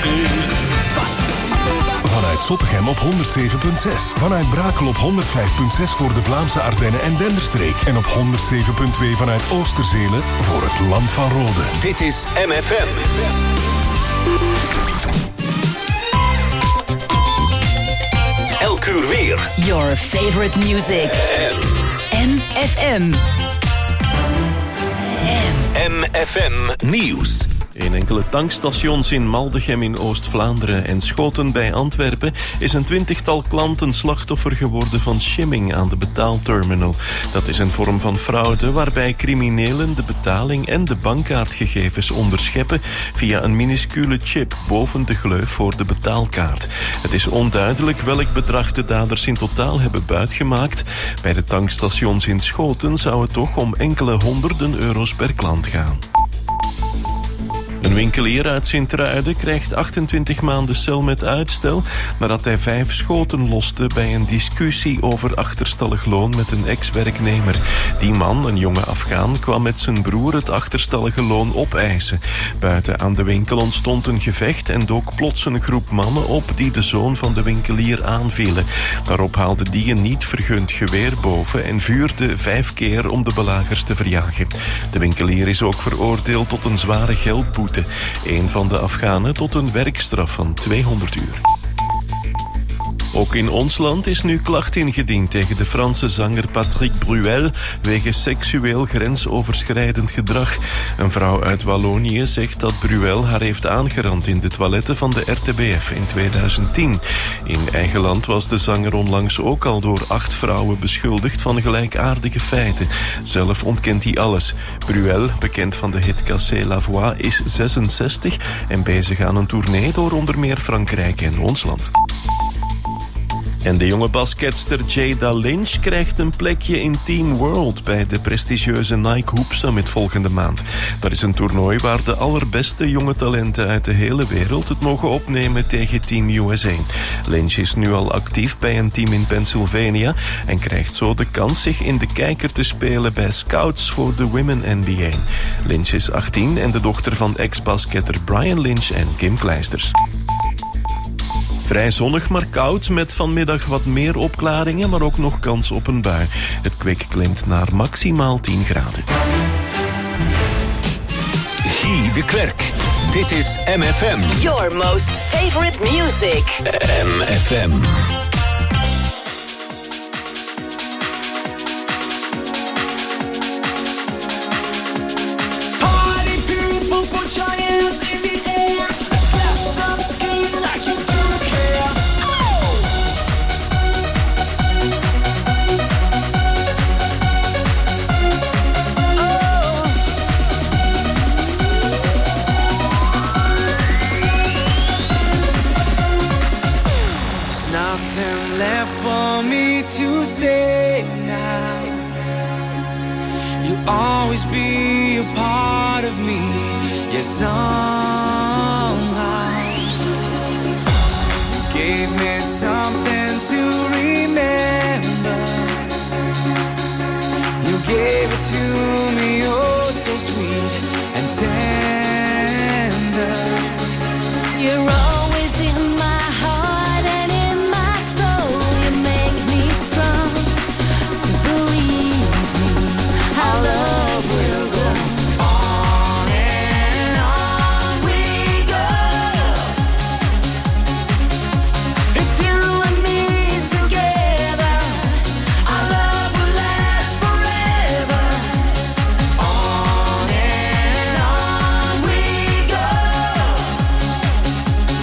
Vanuit Zottegem op 107.6. Vanuit Brakel op 105.6 voor de Vlaamse Ardennen en Denderstreek. En op 107.2 vanuit Oosterzele voor het Land van Rode. Dit is MFM. Elk uur weer. Your favorite music. MFM. MFM Nieuws. In enkele tankstations in Maldegem in Oost-Vlaanderen en Schoten bij Antwerpen is een 20-tal klanten slachtoffer geworden van shimming aan de betaalterminal. Dat is een vorm van fraude waarbij criminelen de betaling en de bankkaartgegevens onderscheppen via een minuscule chip boven de gleuf voor de betaalkaart. Het is onduidelijk welk bedrag de daders in totaal hebben buitgemaakt. Bij de tankstations in Schoten zou het toch om enkele honderden euro's per klant gaan. Een winkelier uit Sint-Truiden krijgt 28 maanden cel met uitstel nadat hij 5 schoten loste bij een discussie over achterstallig loon met een ex-werknemer. Die man, een jonge Afghaan, kwam met zijn broer het achterstallige loon opeisen. Buiten aan de winkel ontstond een gevecht en dook plots een groep mannen op die de zoon van de winkelier aanvielen. Daarop haalde die een niet vergund geweer boven en vuurde 5 keer om de belagers te verjagen. De winkelier is ook veroordeeld tot een zware geldboete. Een van de Afghanen tot een werkstraf van 200 uur. Ook in ons land is nu klacht ingediend tegen de Franse zanger Patrick Bruel wegens seksueel grensoverschrijdend gedrag. Een vrouw uit Wallonië zegt dat Bruel haar heeft aangerand in de toiletten van de RTBF in 2010. In eigen land was de zanger onlangs ook al door 8 vrouwen beschuldigd van gelijkaardige feiten. Zelf ontkent hij alles. Bruel, bekend van de hit Cassez la Voix, is 66 en bezig aan een tournee door onder meer Frankrijk en ons land. En de jonge basketster Jada Lynch krijgt een plekje in Team World bij de prestigieuze Nike Hoop Summit volgende maand. Dat is een toernooi waar de allerbeste jonge talenten uit de hele wereld het mogen opnemen tegen Team USA. Lynch is nu al actief bij een team in Pennsylvania en krijgt zo de kans zich in de kijker te spelen bij Scouts voor de Women NBA. Lynch is 18 en de dochter van ex-basketter Brian Lynch en Kim Kleisters. Vrij zonnig, maar koud, met vanmiddag wat meer opklaringen, maar ook nog kans op een bui. Het kwik klimt naar maximaal 10 graden. Guy de Klerk. Dit is MFM. Your most favorite music. MFM. To say now, you'll always be a part of me. Yes, somehow you gave me something to remember. You gave it to me, oh, so sweet and tender. You're always in my heart and in my soul. You make me strong to believe me. Our love will go on and on we go. It's you and me together. Our love will last forever. On and on we go.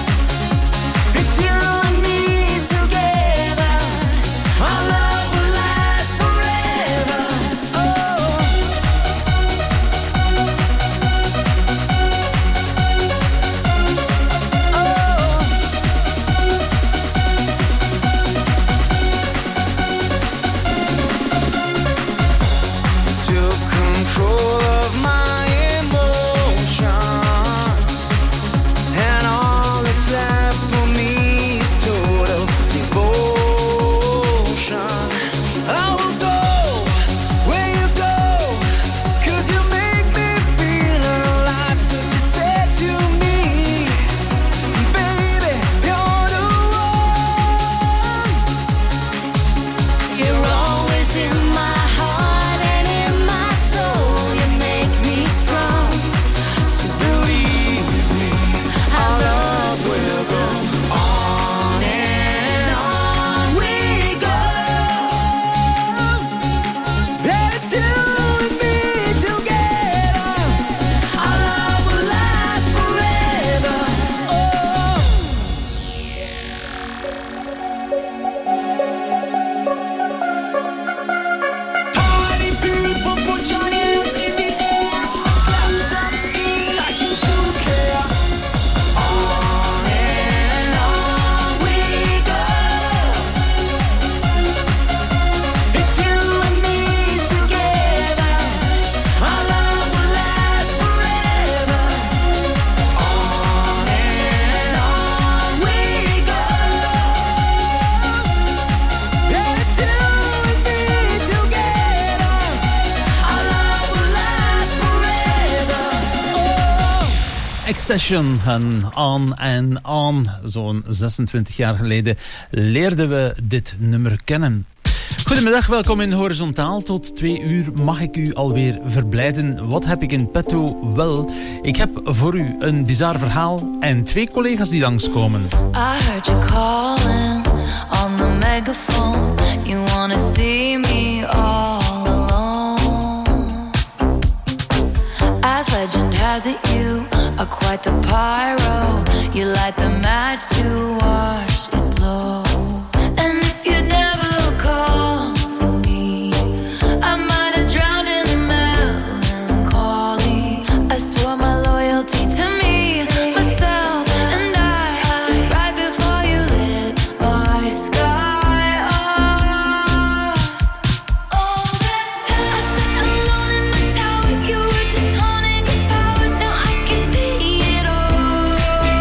Accession en On and On. Zo'n 26 jaar geleden leerden we dit nummer kennen. Goedemiddag, welkom in Horizontaal. Tot 2 uur mag ik u alweer verblijden. Wat heb ik in petto? Wel, ik heb voor u een bizar verhaal en 2 collega's die langskomen. I heard you calling on the megaphone. You wanna see me all alone. As legend has it, you are quite the pyro. You light the match to watch it blow. And if you'd never call for me, I might have drowned in the melancholy. I swore my loyalty to me, myself, and I, right before you lit my sky up. All that time I sat alone in my tower, you were just haunting your powers. Now I can see it all.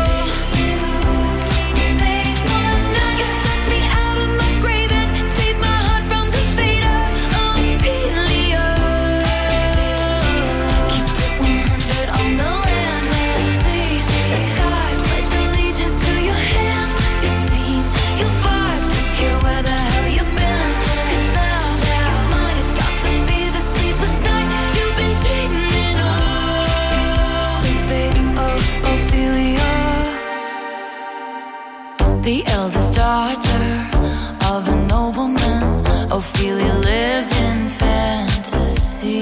Late one night, you took me out of my grave and saved my heart from the fate of Ophelia. Keep it 100 on the land, the sea, the sky. Pledge allegiance to your hands, your team, your vibes. Don't care where the hell you've been. 'Cause now your mind is about to be the sleepless night you've been dreaming of. The fate of Ophelia, the eldest daughter of a nobleman. Ophelia lived in fantasy,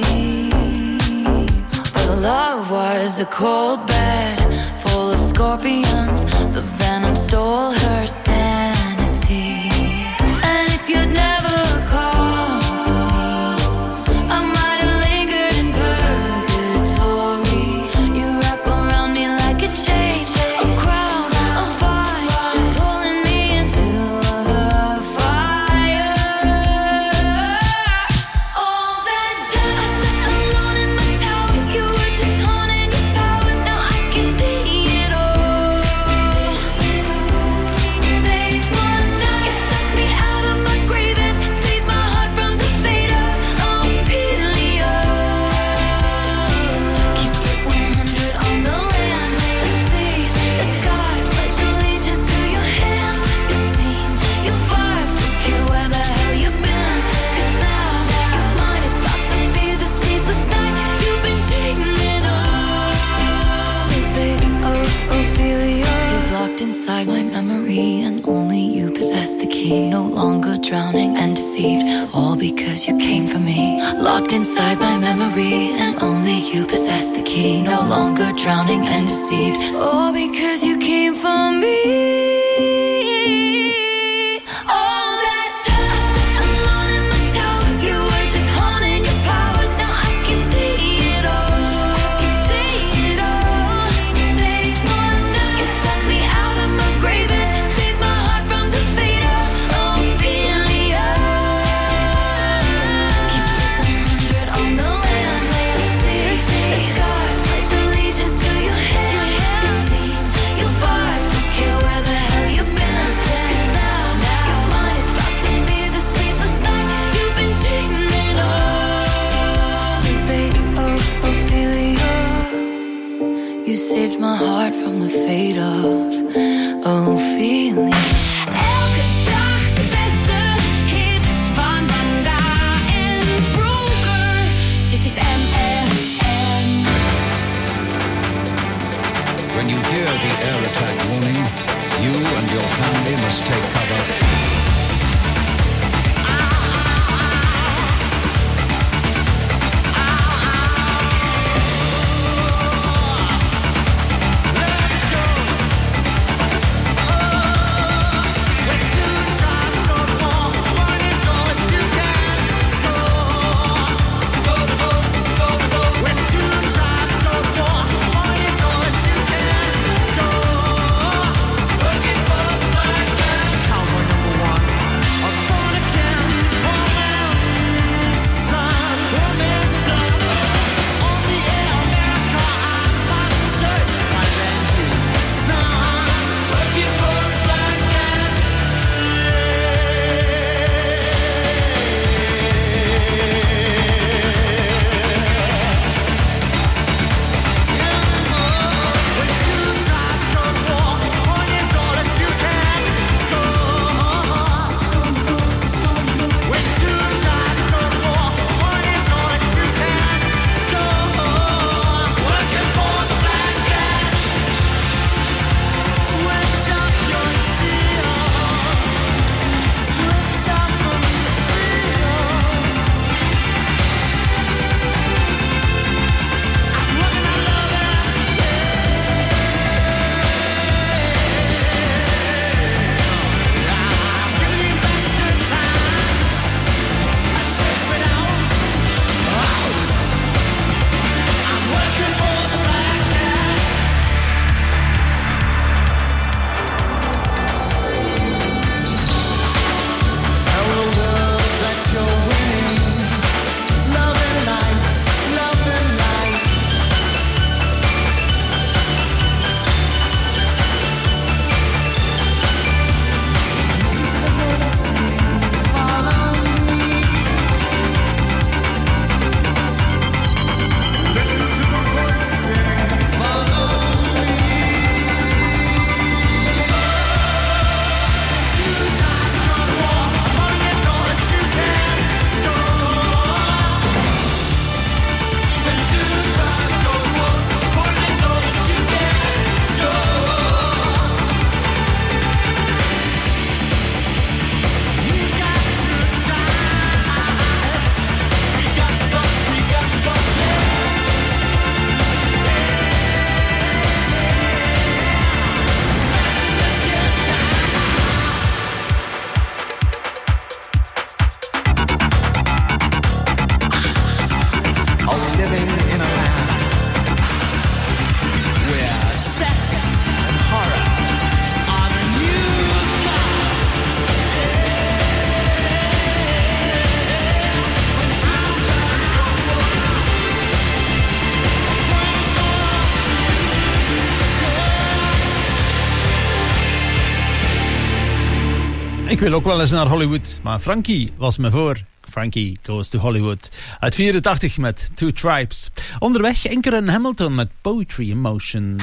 but love was a cold bed full of scorpions. The venom stole her sanity. And if you'd never called for me, I might have lingered in purgatory. You wrap around me like a chain, a crown, a vine, pulling me into the fire. All that time I sat alone in my tower, you were just haunting your powers. Now I can see it all. Late one night, you took me out of my grave and saved my heart from the fate of Ophelia. Keep it 100 on the land, the sea, the sky. Pledge allegiance to your hands, your team, your vibes. Don't care where the hell you've been. 'Cause now your mind is about to be the sleepless night you've been dreaming of. The fate of Ophelia is locked inside my memory, and only you possess the key. No longer drowning and deceived, all because you came for me. Locked inside my memory, and only you possess the key. No longer drowning and deceived, all because you came for me. All that time I sat alone in my tower, you were just haunting your powers. Now I can see it all. I can see it all. Late one night, you took me out of my grave and saved my heart from the fate of Ophelia. Keep it 100 on the land, the sea, the sky. Pledge allegiance to your hands, your team, your vibes. Don't care where the hell you've been. 'Cause now your mind is about to be the sleepless night you've been dreaming of. The fate of Ophelia, you saved my heart from the fate of Ophelia. Elke dag de beste hits van vandaag en vroeger. Dit is MFM. When you hear the air attack warning, you and your family must take cover. Tower number Ik wil ook wel eens naar Hollywood, maar Frankie was me voor. Frankie Goes to Hollywood. Uit 84 met Two Tribes. Onderweg Anchor en Hamilton met Poetry in Motion.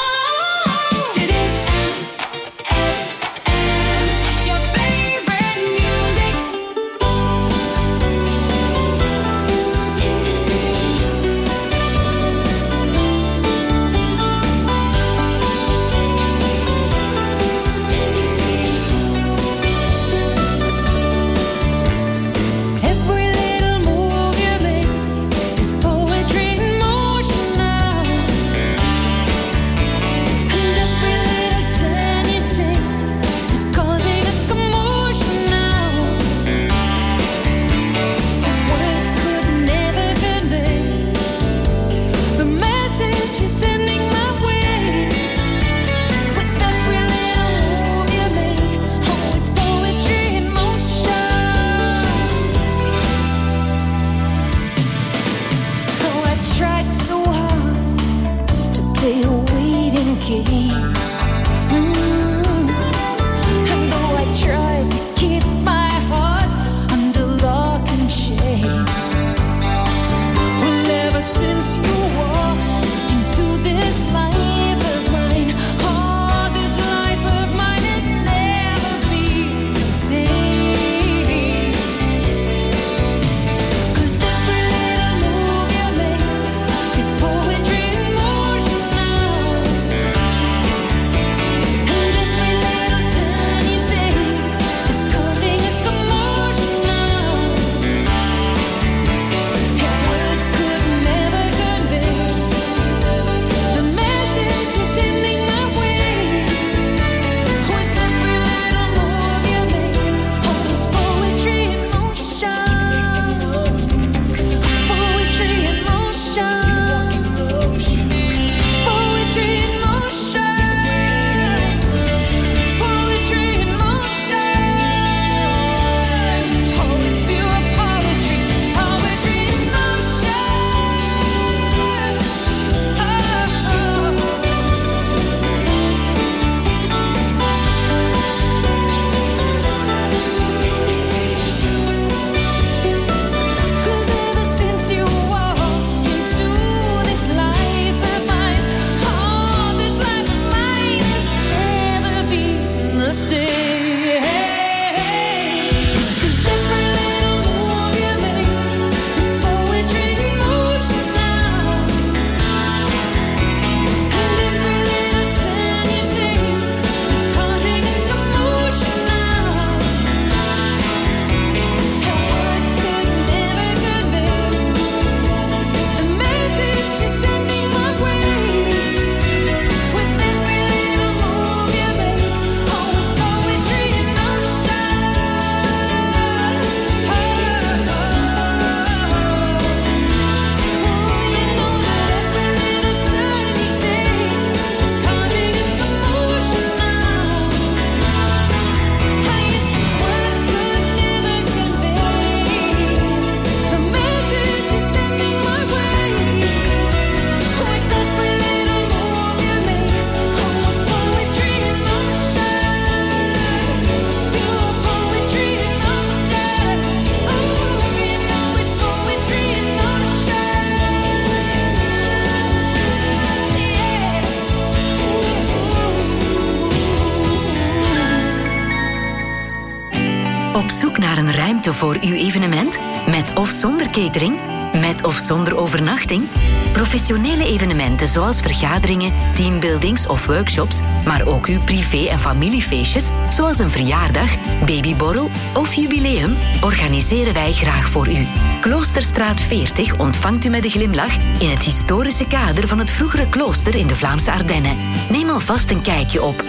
Op zoek naar een ruimte voor uw evenement? Met of zonder catering? Met of zonder overnachting? Professionele evenementen zoals vergaderingen, teambuildings of workshops, maar ook uw privé- en familiefeestjes, zoals een verjaardag, babyborrel of jubileum, organiseren wij graag voor u. Kloosterstraat 40 ontvangt u met een glimlach in het historische kader van het vroegere klooster in de Vlaamse Ardennen. Neem alvast een kijkje op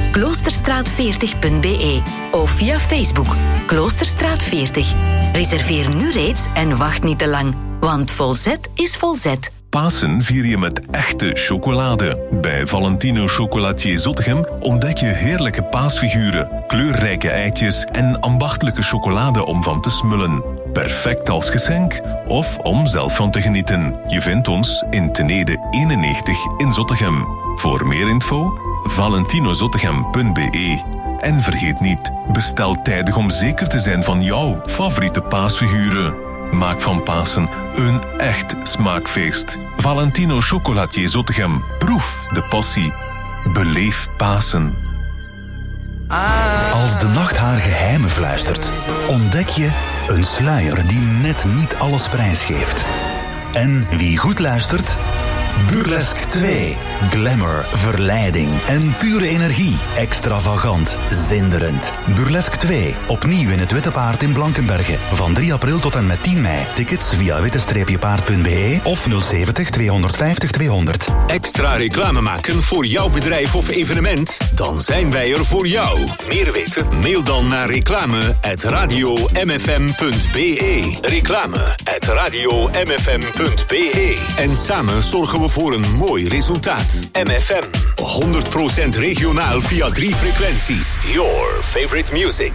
kloosterstraat40.be of via Facebook Kloosterstraat 40. Reserveer nu reeds en wacht niet te lang, want Volzet is Volzet. Pasen vier je met echte chocolade. Bij Valentino Chocolatier Zottegem ontdek je heerlijke paasfiguren, kleurrijke eitjes en ambachtelijke chocolade om van te smullen. Perfect als geschenk of om zelf van te genieten. Je vindt ons in Tenede 91 in Zottegem. Voor meer info, valentinozottegem.be. En vergeet niet, bestel tijdig om zeker te zijn van jouw favoriete paasfiguren. Maak van Pasen een echt smaakfeest. Valentino Chocolatier Zottegem. Proef de passie. Beleef Pasen. Als de nacht haar geheimen fluistert, ontdek je een sluier die net niet alles prijsgeeft. En wie goed luistert, Burlesque 2. Glamour, verleiding en pure energie. Extravagant, zinderend. Burlesque 2. Opnieuw in het Witte Paard in Blankenberge. Van 3 april tot en met 10 mei. Tickets via witte-paard.be of 070 250 200. Extra reclame maken voor jouw bedrijf of evenement? Dan zijn wij er voor jou. Meer weten? Mail dan naar reclame@radiomfm.be. Reclame@radiomfm.be. En samen zorgen we voor een mooi resultaat. MFM. 100% regionaal via 3 frequenties. Your favorite music.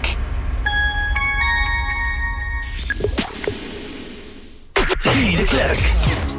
Guy de Klerk.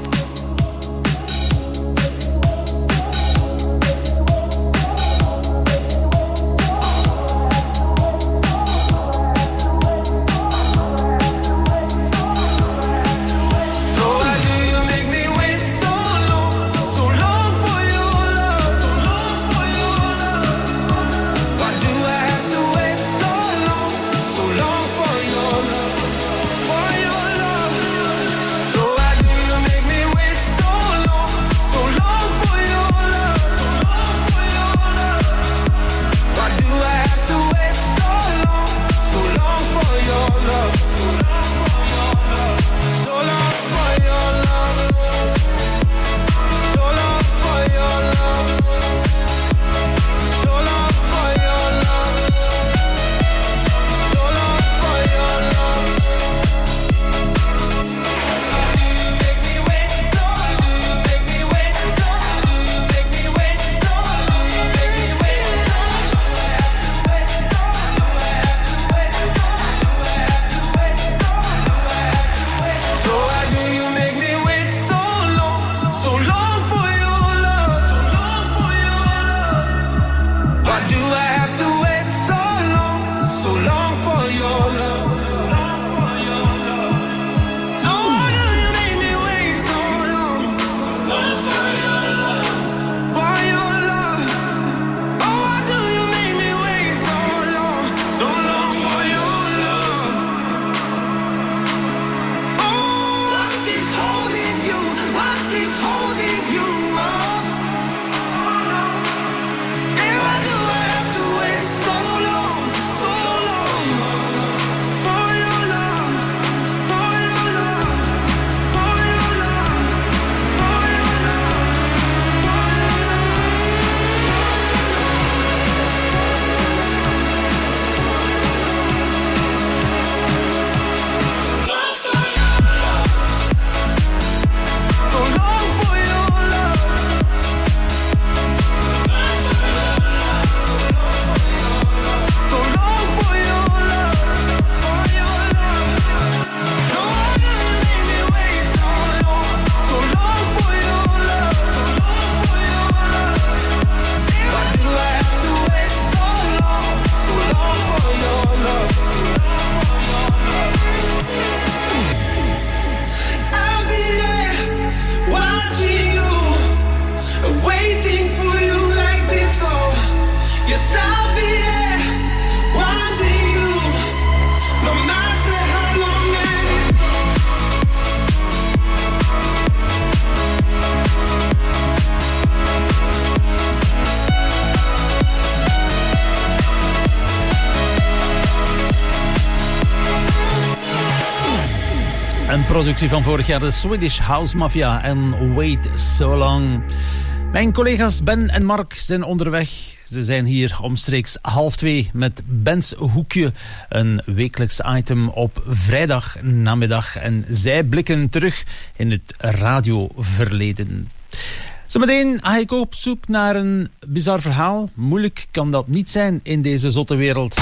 Een productie van vorig jaar, de Swedish House Mafia en Wait So Long. Mijn collega's Ben en Mark zijn onderweg. Ze zijn hier omstreeks 1:30 met Ben's Hoekje. Een wekelijks item op vrijdag namiddag. En zij blikken terug in het radioverleden. Zometeen ga ik op zoek naar een bizar verhaal. Moeilijk kan dat niet zijn in deze zotte wereld.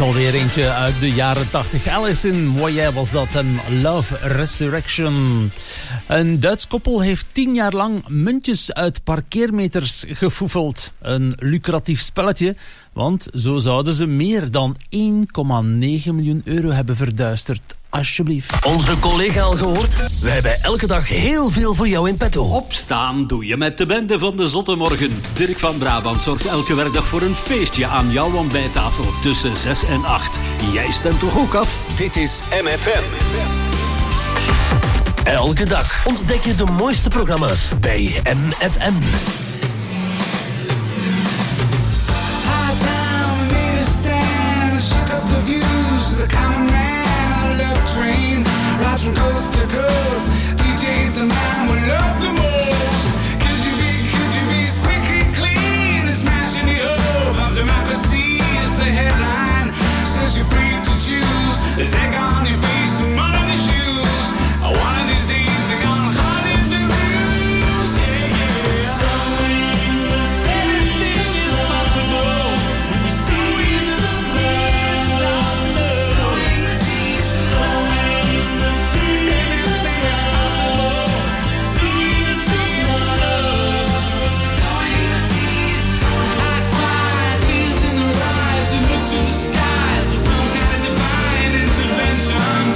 alweer eentje uit de jaren 80. Alice in Moyet was dat en Love Resurrection. Een Duits koppel heeft 10 jaar lang muntjes uit parkeermeters gefoefeld. Een lucratief spelletje, want zo zouden ze meer dan 1,9 miljoen euro hebben verduisterd. Alsjeblieft. Onze collega al gehoord? Wij hebben elke dag heel veel voor jou in petto. Opstaan doe je met de bende van de Zotte Morgen. Dirk van Brabant zorgt elke werkdag voor een feestje aan jouw ontbijttafel tussen 6 en 8. Jij stemt toch ook af? Dit is MFM. Elke dag ontdek je de mooiste programma's bij MFM. Train rides from coast to coast. DJ's the man we love the most. Could you be squeaky clean and smashing the hope of democracy is the headline. Says you're free to choose. There's egg on your face and mud on your shoes. One of these days they're gonna call it the news. Yeah, yeah. So anything is possible when you see the signs of love. Sowing the seeds. Intervention.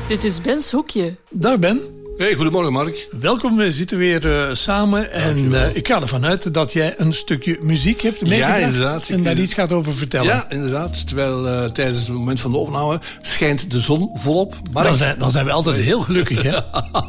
Dit is Ben's Hoekje. Dag Ben. Hey, goedemorgen Mark. Welkom, we zitten weer samen. En ik ga ervan uit dat jij een stukje muziek hebt meegebracht. Ja, inderdaad. En daar iets gaat over vertellen. Ja, inderdaad. Terwijl tijdens het moment van de opname schijnt de zon volop. Mark. Dan zijn we altijd heel gelukkig, hè?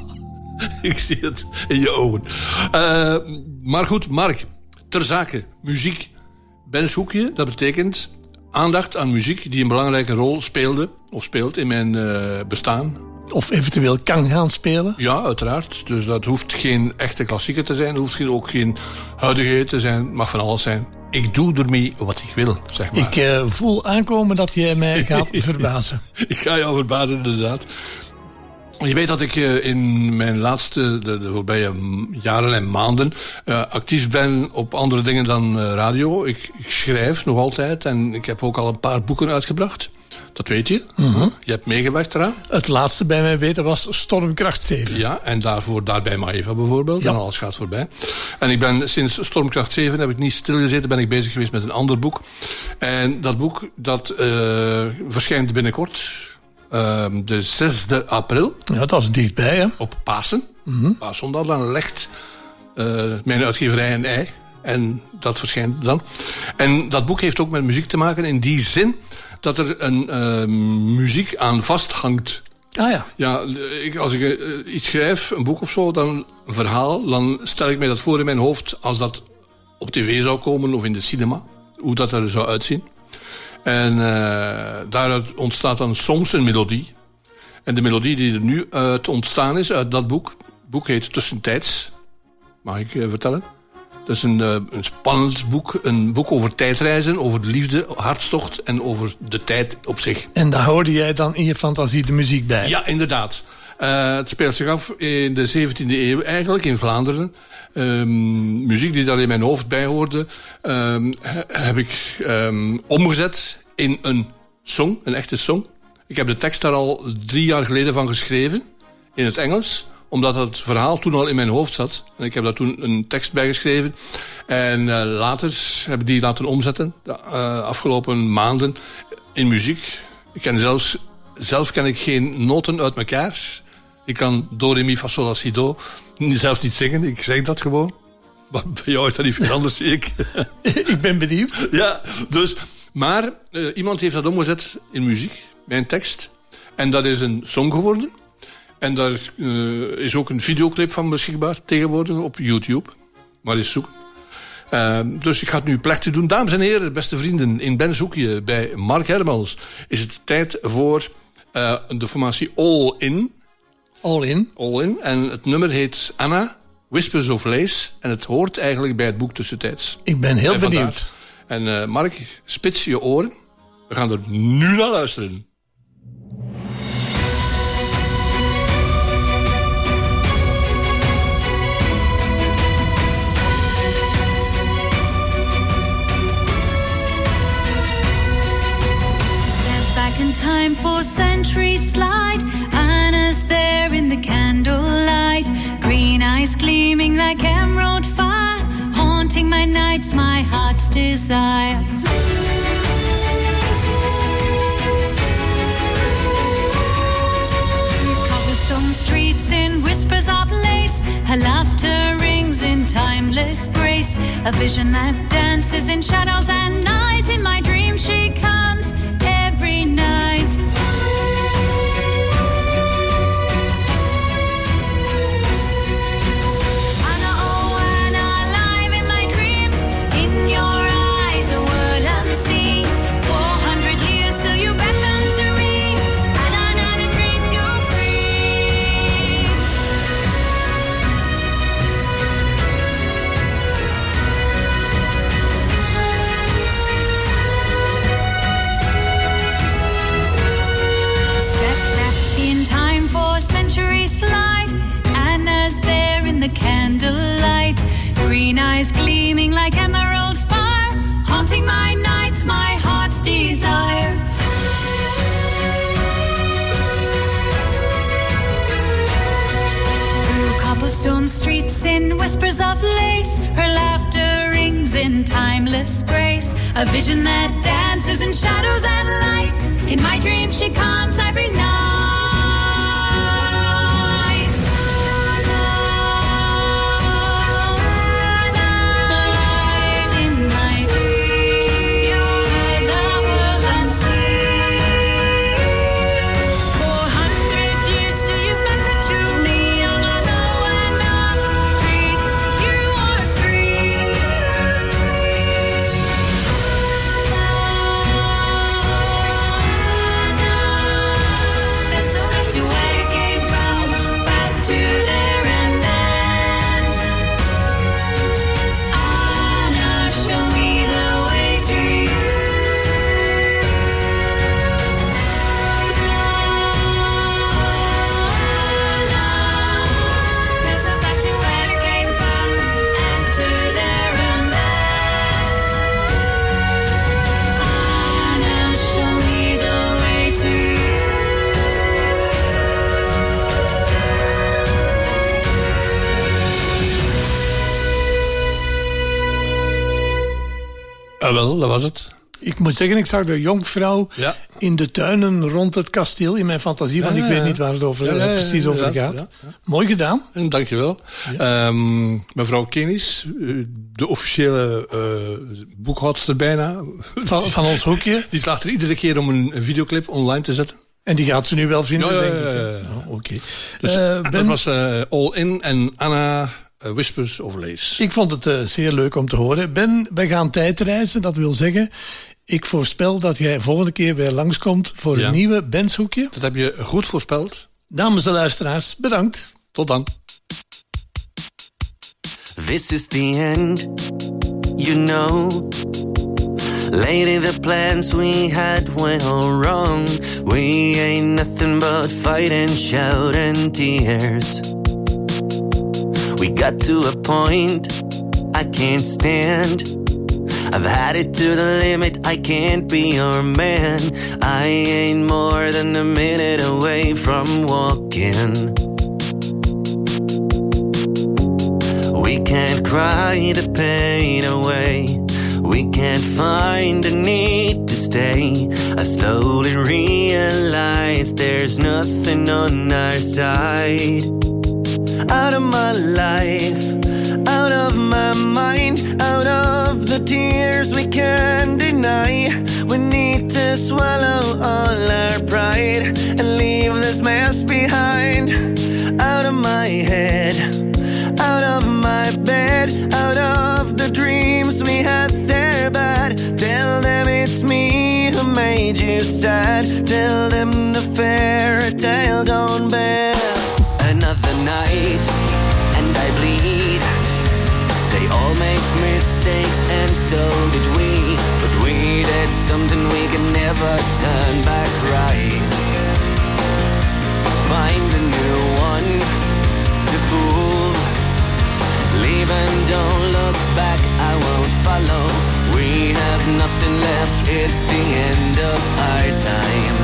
Ik zie het in je ogen. Maar goed, Mark. Ter zake, muziek. Ben's Hoekje, dat betekent aandacht aan muziek die een belangrijke rol speelde of speelt in mijn bestaan. Of eventueel kan gaan spelen. Ja, uiteraard. Dus dat hoeft geen echte klassieker te zijn. Dat hoeft ook geen huidigheid te zijn. Het mag van alles zijn. Ik doe ermee wat ik wil, zeg maar. Ik voel aankomen dat jij mij gaat verbazen. Ik ga jou verbazen, inderdaad. Je weet dat ik in mijn laatste, de voorbije jaren en maanden actief ben op andere dingen dan radio. Ik schrijf nog altijd en ik heb ook al een paar boeken uitgebracht. Dat weet je. Mm-hmm. Je hebt meegewerkt eraan. Het laatste bij mij weten was Stormkracht 7. Ja, en daarbij Maeva bijvoorbeeld. Ja. En alles gaat voorbij. En ik ben sinds Stormkracht 7 heb ik niet stilgezeten. Ben ik bezig geweest met een ander boek. En dat boek dat verschijnt binnenkort. De 6e april. Ja, dat is dichtbij, hè? Op Pasen. Mm-hmm. Paassondag, dan legt mijn uitgeverij een ei. En dat verschijnt dan. En dat boek heeft ook met muziek te maken in die zin dat er een muziek aan vasthangt. Ah ja. Ja, als ik iets schrijf, een boek of zo, dan een verhaal, dan stel ik mij dat voor in mijn hoofd als dat op tv zou komen of in de cinema. Hoe dat er zou uitzien. En daaruit ontstaat dan soms een melodie. En de melodie die er nu uit ontstaan is, uit dat boek. Het boek heet Tussentijds. Mag ik vertellen? Dat is een spannend boek. Een boek over tijdreizen, over de liefde, hartstocht en over de tijd op zich. En daar hoorde jij dan in je fantasie de muziek bij? Ja, inderdaad. Het speelt zich af in de 17e eeuw eigenlijk, in Vlaanderen. Muziek die daar in mijn hoofd bij hoorde, heb ik omgezet in een song, een echte song. Ik heb de tekst daar al 3 jaar geleden van geschreven, in het Engels, omdat het verhaal toen al in mijn hoofd zat. En ik heb daar toen een tekst bij geschreven. En later heb ik die laten omzetten, de afgelopen maanden, in muziek. Zelf ken ik geen noten uit elkaar. Ik kan do, re, mi, fa, sol, la, si, do. Zelfs niet zingen, ik zeg dat gewoon. Maar bij jou is dat niet veel anders, zie ik. Ik ben benieuwd. Ja, dus... Maar iemand heeft dat omgezet in muziek, mijn tekst. En dat is een song geworden. En daar is ook een videoclip van beschikbaar tegenwoordig op YouTube. Maar eens zoeken. Dus ik ga het nu plechtig doen. Dames en heren, beste vrienden, in Ben's Hoekje bij Mark Hermans is het tijd voor de formatie All In. All In. All In. En het nummer heet Anna, Whispers of Lace. En het hoort eigenlijk bij het boek Tussentijds. Ik ben heel benieuwd. En Mark, spits je oren. We gaan er nu naar luisteren. In time for centuries slide, Anna's there in the candlelight, green eyes gleaming like emerald fire, haunting my nights, my heart's desire. Cobblestone streets in whispers of lace, her laughter rings in timeless grace, a vision that dances in shadows and night. In my dream she comes every night. Anna, oh Anna, alive in my dreams. In your eyes a world unseen. 400 years till you beckon to me. And another dreams you're free. Slide. Anna's there in the candlelight, green eyes gleaming like emerald fire, haunting my nights, my heart's desire. Through cobblestone streets in whispers of lace, her laughter rings in timeless grace, a vision that dances in shadows and light. In my dreams she comes every night. Wel, dat was het. Ik moet zeggen, ik zag de jonkvrouw in de tuinen rond het kasteel in mijn fantasie, want ik weet niet waar het precies over gaat. Ja. Mooi gedaan. En dankjewel. Ja. Mevrouw Kenis, de officiële boekhoudster bijna. Van ons hoekje. Die slaagt er iedere keer om een videoclip online te zetten. En die gaat ze nu wel vinden, denk ik. Oké. Dus dat was All In en Anna... Whispers of Lace. Ik vond het zeer leuk om te horen. Ben, wij gaan tijdreizen. Dat wil zeggen, ik voorspel dat jij volgende keer weer langskomt voor een nieuwe Benshoekje. Dat heb je goed voorspeld. Namens de luisteraars, bedankt. Tot dan. This is the end, you know. Lately the plans we had went all wrong. We ain't nothing but fight and shout and tears. We got to a point I can't stand. I've had it to the limit, I can't be your man. I ain't more than a minute away from walking. We can't cry the pain away. We can't find the need to stay. I slowly realize there's nothing on our side. Out of my life, out of my mind, out of the tears we can't deny. We need to swallow all our pride and leave this mess behind. Out of my head, out of my bed, out of the dreams we had there bad. Tell them it's me who made you sad. Tell them the fairy tale gone bad. Another night, and I bleed. They all make mistakes, and so did we. But we did something we can never turn back right. Find a new one to fool. Leave and don't look back, I won't follow. We have nothing left, it's the end of our time.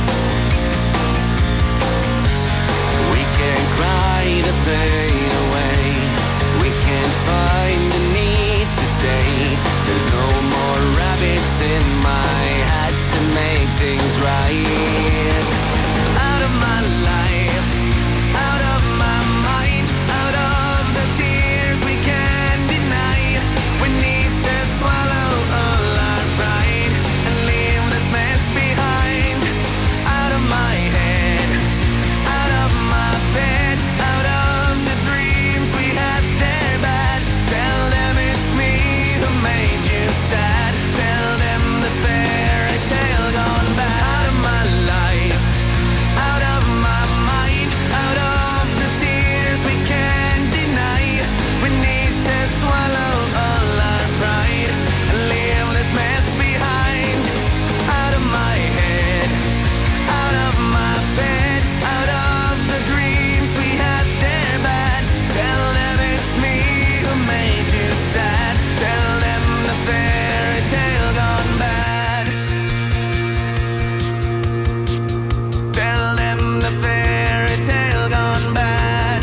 Can't cry the pain away. We can't find the need to stay. There's no more rabbits in my hat to make things right. Out of my life, out of my mind, out of the tears we can't deny. We need to swallow all our pride and leave this mess behind. Out of my head, out of my bed, out of the dreams we had there bad. Tell them it's me who made you sad. Tell them the fairy tale gone bad. Out of my life, out of my mind, out of the tears we can't deny. We need to swallow all our pride and leave this mess behind. Out of my head, out of my bed, out of the dreams we had there bad. Tell them it's me who made you sad. Tell them the fairy tale gone bad. Tell them the fairy tale gone bad.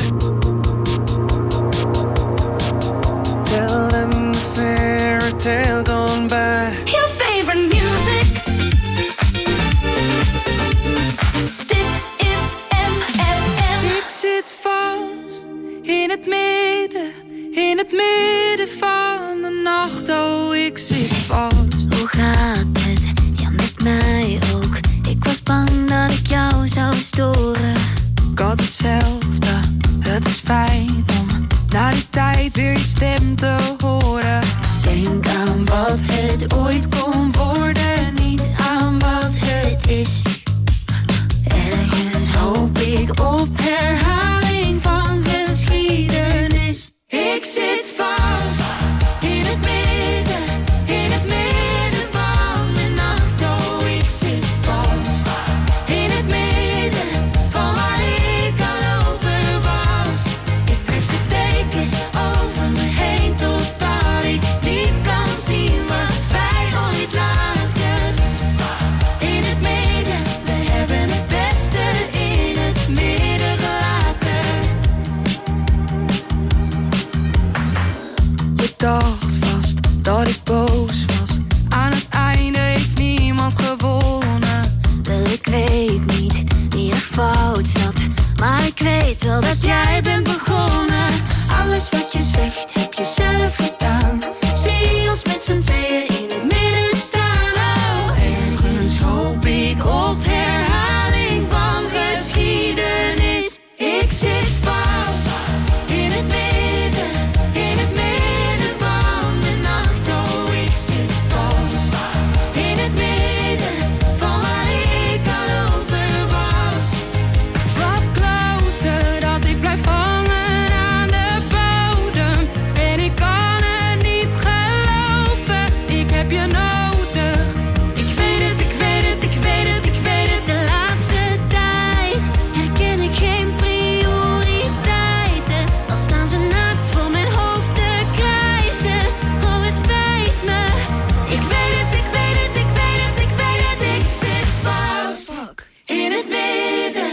Tell them the fairy tale gone bad. Your favorite music. Dit is MFM. Ik zit vast in het midden van de nacht. Oh, ik zit vast. Hoe gaat het? Ja, met mij ook. Ik was bang dat ik jou zou storen. Ik had hetzelfde. Het is fijn om na die tijd weer je stem te horen. Denk aan wat het ooit kon worden, niet aan wat het is. Ergens hoop ik op herhaling van geschiedenis. Ik zit vast in het midden van de nacht. Oh, ik zit vast in het midden van waar ik al over was. Ik trek de dekens over me heen totdat ik niet kan zien wat wij ooit lagen. In het midden, we hebben het beste in het midden gelaten. Je dacht vast dat ik boos was, niemand gewonnen. Wel, ik weet niet wie er fout zat, maar ik weet wel dat jij bent begonnen. Alles wat je zegt heb je zelf gedaan. Zie ons met z'n tweeën in het midden staan. Oh, ergens hoop ik op herhaling van geschiedenis. Ik zit vast in het midden van de nacht. Oh, ik zit vast in het midden van waar ik al over was. Wat kloten dat ik blijf hangen aan de bodem. En ik kan het niet geloven, ik heb je nodig. Ik weet het, ik weet het, ik weet het, ik weet het. De laatste tijd herken ik geen prioriteiten. Al staan ze naakt voor mijn hoofd te krijsen. Oh, het spijt me. Ik weet het, ik weet het, ik weet het, ik weet het. Ik zit vast in het midden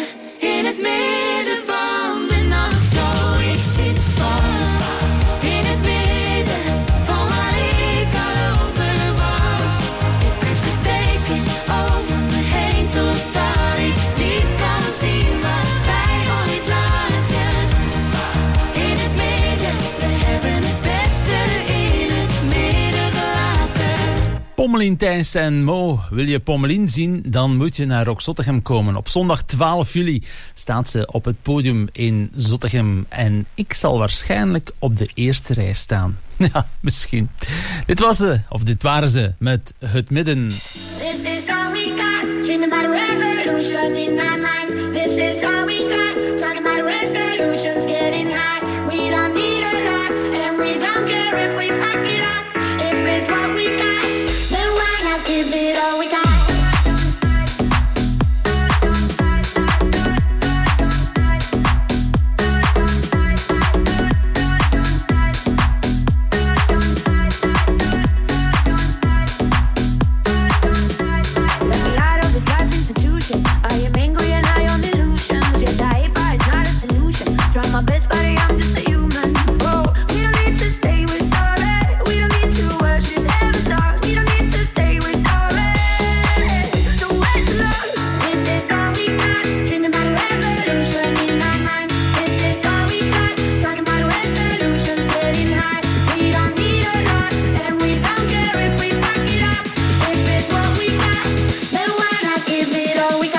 van de nacht. Oh, ik zit vast in het midden van waar ik al over was. Ik trek de dekens over me heen totdat ik niet kan zien waar wij ooit lagen. In het midden, we hebben het beste in het midden gelaten. Pommelien, Thijs en Mo. Wil je Pommelien zien, dan moet je naar Rock Zottegem komen. Op zondag 12 juli staat ze op het podium in Zottegem. En ik zal waarschijnlijk op de eerste rij staan. Ja, misschien. Dit waren ze met Het Midden. This is all we got, dreaming about a revolution in our minds. This is all we got, talking about resolutions, getting high. We don't need a lot, and we don't care if we fuck it up. If it's what we got, then why not give it all we got? Let me out of this life institution. I am angry and high on illusions. Yes, I hate, but it's not a solution. Try my best, but I'm just a human. Oh, we don't need to say we're sorry. We don't need to worship heaven's star. We don't need to say we're sorry. So where's love? This is all we got, dreaming about a revolution in our minds. This is all we got, talking about resolutions, getting high. We don't need a lot, and we don't care if we fuck it up. If it's what we got, then why not give it all we got?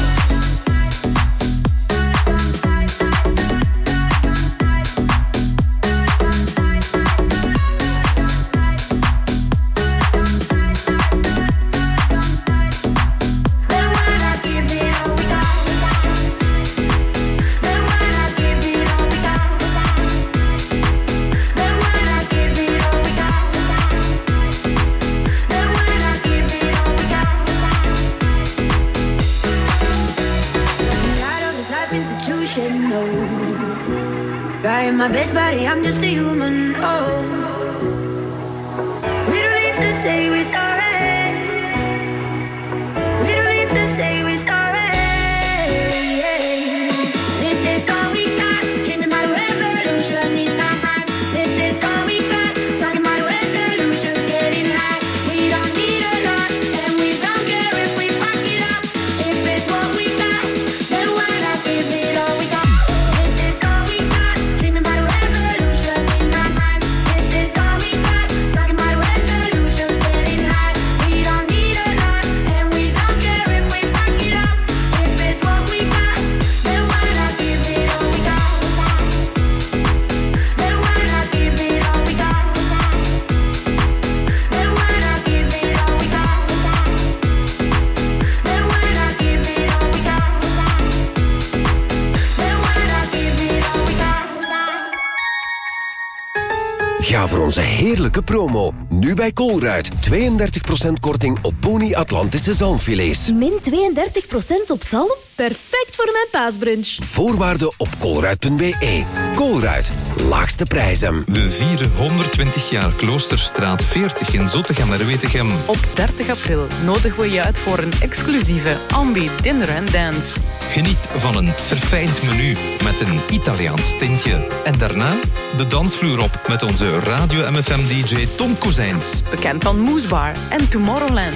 Then why not give it all we got? Then why not give it all we got? Then why not give it all we got? Then why not give it all we got? Let me out of this life institution. No, trying my best, but I'm just a human. Oh, we don't need to say we're sorry. We don't need to say we're sorry. This is all we got, dreaming about a revolution in our minds. This is all we got, talking about resolutions, getting high. We don't need a lot, and we don't care if we fuck it up. If it's what we got, then why not give it all we got? This is all we got, dreaming about a revolution in our minds. This is all we got, talking about resolutions, getting high. We don't need a lot, and we don't care if we fuck it up. If it's what we got, then why not give it all we got? Then why not give it all we got? Then why not give it all we got? Then why not give it all we got? Then why not give it all we got? Ga voor onze heerlijke promo. Nu bij Colruyt. 32% korting op Pony Atlantische zalmfilets. Min 32% op zalm? Perfect voor mijn paasbrunch. Voorwaarden op colruyt.be. Colruyt. Laagste prijzen. We vieren 120 jaar Kloosterstraat 40 in Zottegem naar Wetegem. Op 30 april nodigen we je uit voor een exclusieve Ambi Dinner and Dance. Geniet van een verfijnd menu met een Italiaans tintje. En daarna de dansvloer op met onze Radio MFM DJ Tom Kozijns. Bekend van Moose Bar en Tomorrowland.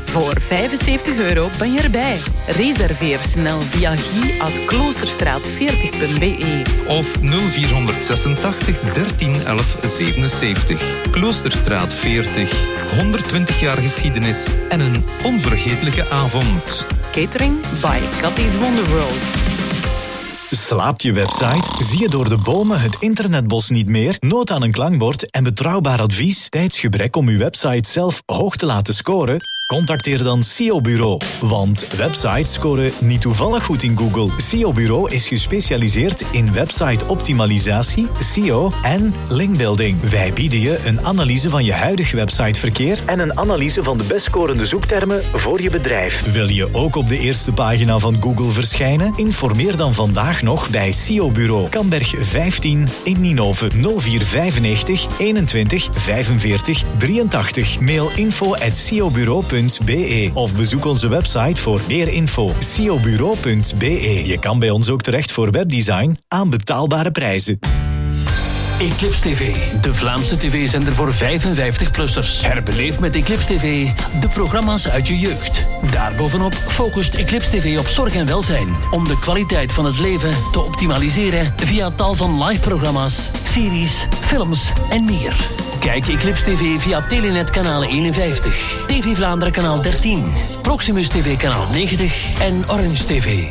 Voor €75 ben je erbij. Reserveer snel via guy@kloosterstraat40.be. Of 0486 13 11 77. Kloosterstraat 40. 120 jaar geschiedenis en een onvergetelijke avond. Catering by Cathy's Wonderworld. Slaapt je website? Zie je door de bomen het internetbos niet meer? Nood aan een klankbord en betrouwbaar advies? Tijdsgebrek om uw website zelf hoog te laten scoren? Contacteer dan SEO Bureau. Want websites scoren niet toevallig goed in Google. SEO Bureau is gespecialiseerd in website-optimalisatie, SEO en linkbuilding. Wij bieden je een analyse van je huidig websiteverkeer en een analyse van de best scorende zoektermen voor je bedrijf. Wil je ook op de eerste pagina van Google verschijnen? Informeer dan vandaag nog bij SEO Bureau. Kamberg 15 in Ninove 0495 21 45 83. Mail info@seobureau.be of bezoek onze website voor meer info. seobureau.be. Je kan bij ons ook terecht voor webdesign aan betaalbare prijzen. Eclipse TV, de Vlaamse tv-zender voor 55-plussers. Herbeleef met Eclipse TV de programma's uit je jeugd. Daarbovenop focust Eclipse TV op zorg en welzijn. Om de kwaliteit van het leven te optimaliseren via tal van live-programma's, series, films en meer. Kijk Eclipse TV via Telenet kanaal 51, TV Vlaanderen kanaal 13, Proximus TV kanaal 90 en Orange TV.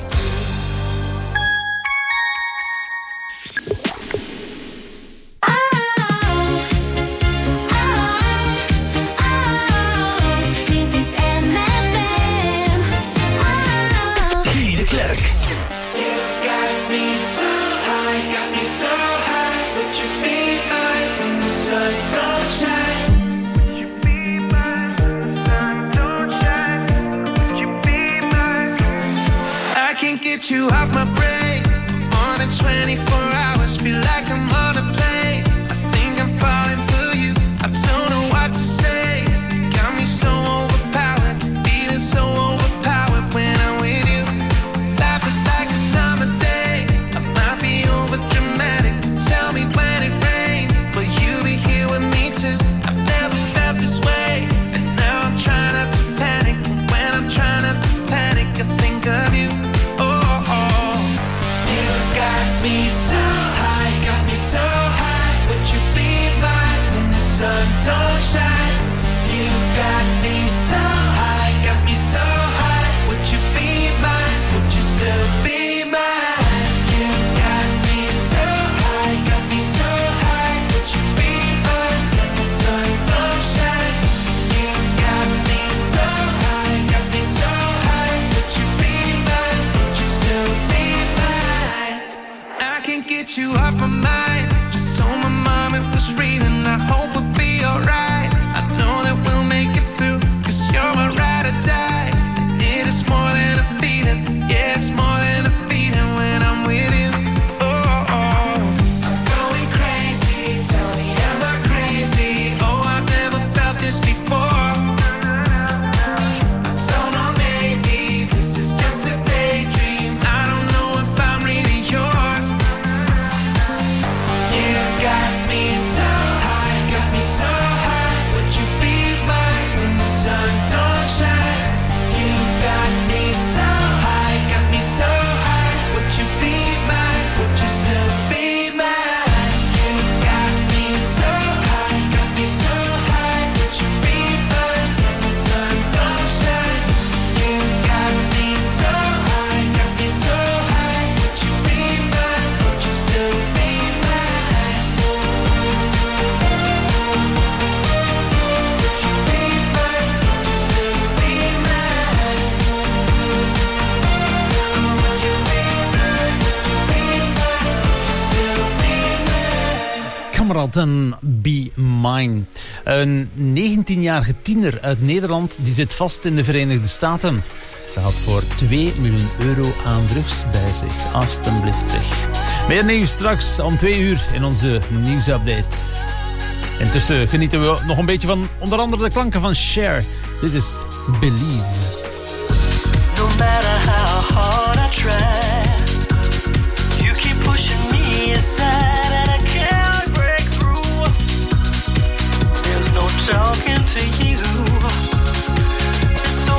You off my brain more than 24 hours. Feel like I'm on a plane. I think I'm falling for you. I don't know what to say. Got me so overpowered, feeling so overpowered when I'm with you. Life is like a summer day. I might be over dramatic. Tell me when it rains, will you be here with me too? I've never felt this way, and now I'm trying not to panic. When I'm trying not to panic, I think of you. Me so high, got me so high. Would you be mine when the sun don't shine? You got me so high, got me so high. Would you be mine? Would you still be mine? You got me so high, got me so high. Would you be mine when the sun don't shine? You got me so high, got me so high. Would you be mine? Would you still be mine? I can't get you off my mind. Just told my mom it was reading. I hope it'll be alright. I know that we'll make it through, 'cause you're my ride or die. And it is more than a feeling. Yeah, it's more than a feeling when I'm with you. Oh, oh. I'm going crazy. Tell me, am I crazy? Oh, I've never felt this before. I don't know, maybe this is just a daydream. I don't know if I'm really yours. You got me so high, got me so high. Would you be mine when the sun don't shine? You got me so high, got me so high. Would you be mine? Would you still be mine? You got me so high, got me so high. Would you be mine when the sun don't shine? You got me so high, got me so high. Would you be mine? Would you still be mine? Kamerad en Be Mine. Een 19-jarige tiener uit Nederland die zit vast in de Verenigde Staten. Ze had voor €2 miljoen aan drugs bij zich. Alsjeblieft zeg. Meer nieuws straks om 2 uur in onze nieuwsupdate. Intussen genieten we nog een beetje van onder andere de klanken van Cher. Dit is Believe. No matter how hard I try, you keep pushing me aside and I can't break through. There's no talking to you. It's so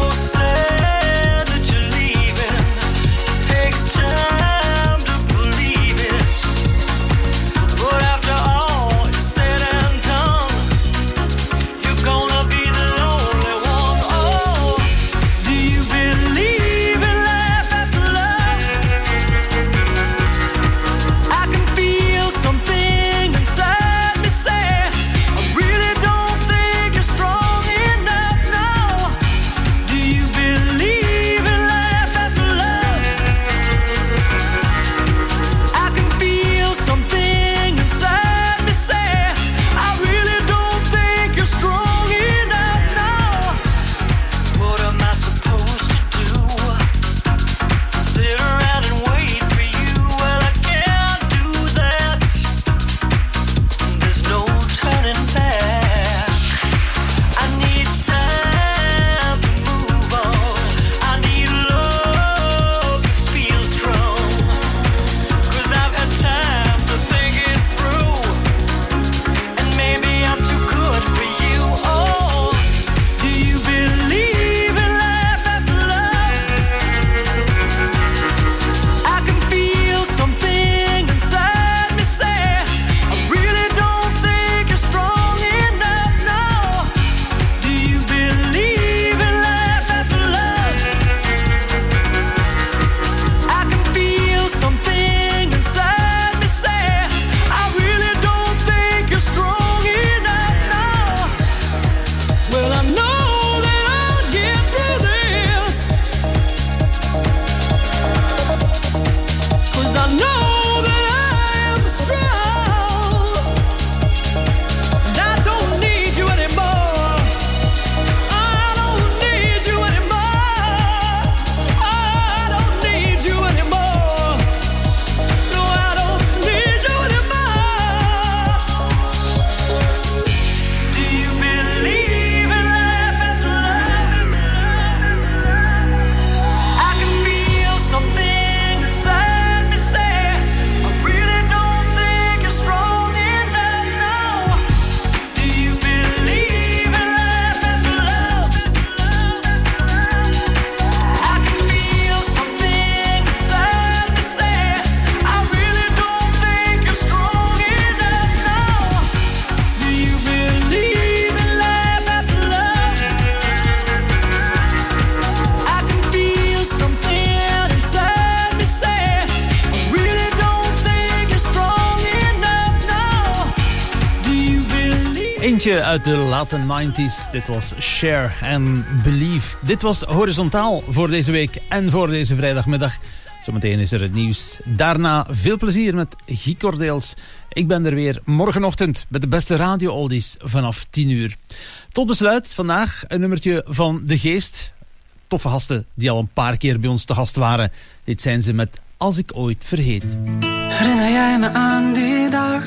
Eentje uit de late 90s. Dit was Share and Believe. Dit was Horizontaal voor deze week en voor deze vrijdagmiddag. Zometeen is er het nieuws. Daarna veel plezier met Guy Cordeels. Ik ben er weer morgenochtend met de beste radio-oldies vanaf 10 uur. Tot besluit vandaag een nummertje van De Geest. Toffe gasten die al een paar keer bij ons te gast waren. Dit zijn ze met Als ik ooit vergeet. Herinner jij me aan die dag?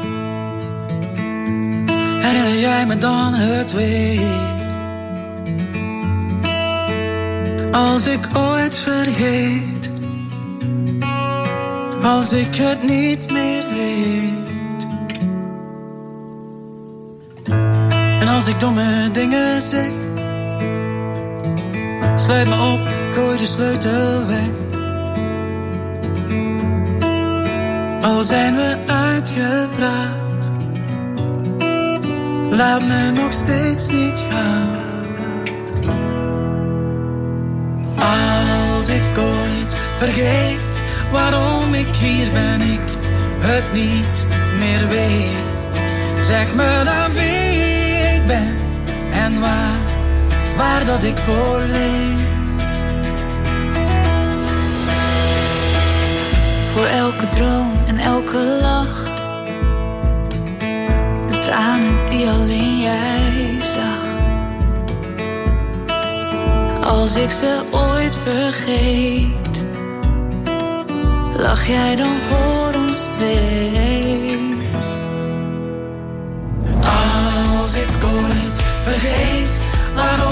Herinner jij me dan het weer? Als ik ooit vergeet, als ik het niet meer weet, en als ik domme dingen zeg, sluit me op, gooi de sleutel weg. Al zijn we uitgepraat, laat me nog steeds niet gaan. Als ik ooit vergeet waarom ik hier ben, ik het niet meer weet, zeg me dan wie ik ben en waar dat ik voor leef. Voor elke droom en elke lach, de tranen die alleen jij zag. Als ik ze ooit vergeet, lach jij dan voor ons twee. Als ik ooit vergeet waarom